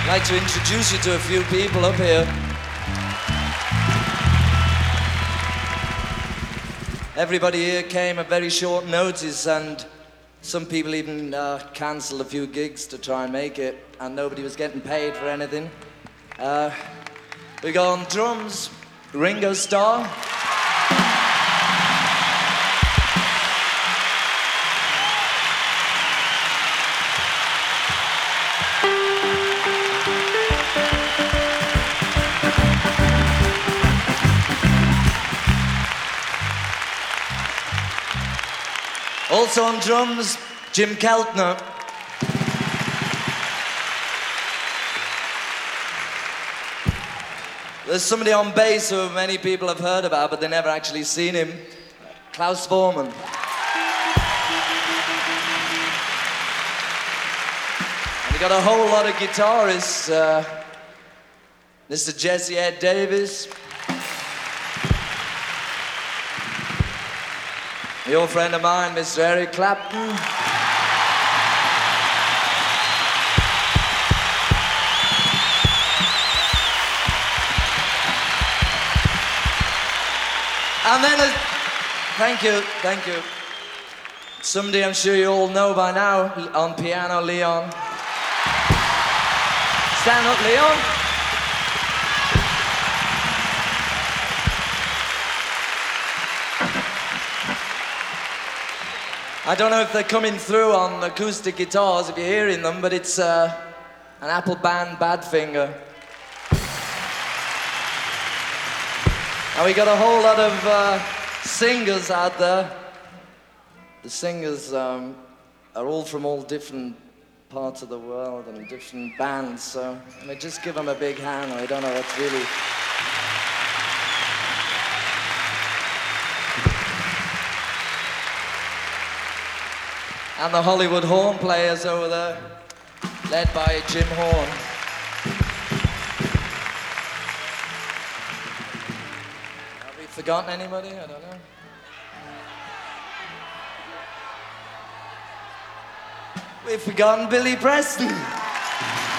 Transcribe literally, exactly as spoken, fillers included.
I'd like to introduce you to a few people up here. Everybody here came at very short notice, and some people even uh, cancelled a few gigs to try and make it, and nobody was getting paid for anything. Uh, we got on drums, Ringo Starr. Also on drums, Jim Keltner. There's somebody on bass who many people have heard about, but they never actually seen him. Klaus Voormann. And you got a whole lot of guitarists. Uh, Mister Jesse Ed Davis. Your friend of mine, Mister Eric Clapton. And then, uh, thank you, thank you. Somebody I'm sure you all know by now, on piano, Leon. Stand up, Leon. I don't know if they're coming through on acoustic guitars, if you're hearing them, but it's uh, an Apple band Badfinger. And we got a whole lot of uh, singers out there. The singers um, are all from all different parts of the world and different bands, so I mean, just give them a big hand. I don't know what's really... And the Hollywood horn players over there, led by Jim Horn. Have we forgotten anybody? I don't know. We've forgotten Billy Preston.